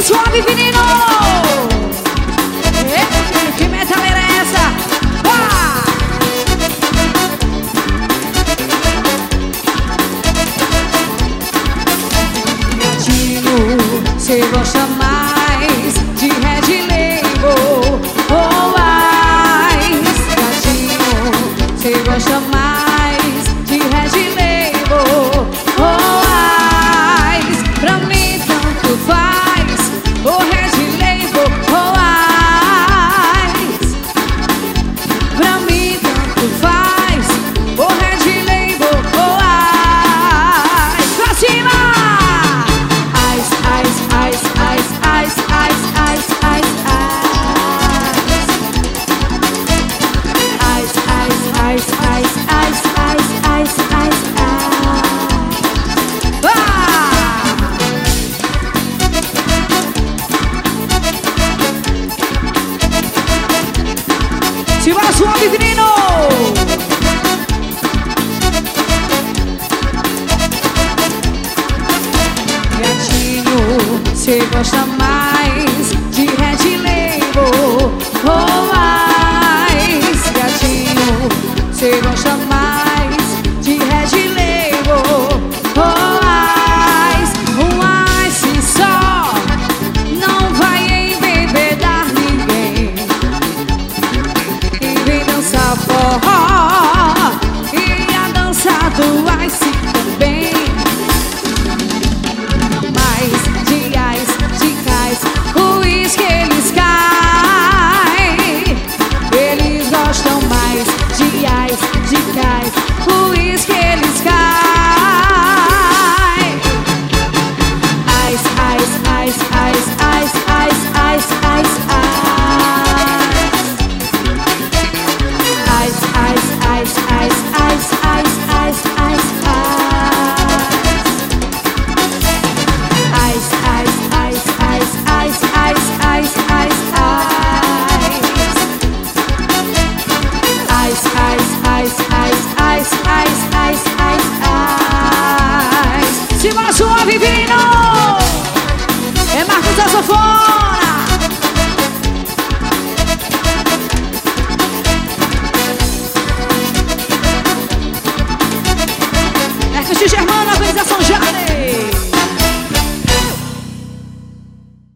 suave, menino! Que metaleira é essa? Gatinho, cê gosta mais de Red Label ou Ice? Gatinho, cê gosta mais de Red Label ou Ice? Pra mim tanto faz o Red Label ou Ice. Pra mim tanto faz o Red Label ou Ice. Pra cima! Ice, ice, ice, ice, ice, ice, ice, ice, ice. Ice, ice, ice, ice, ice, ice, ice, ice, ice. Simbora suave, menino! Gatinho, cê gosta mais de Red Label?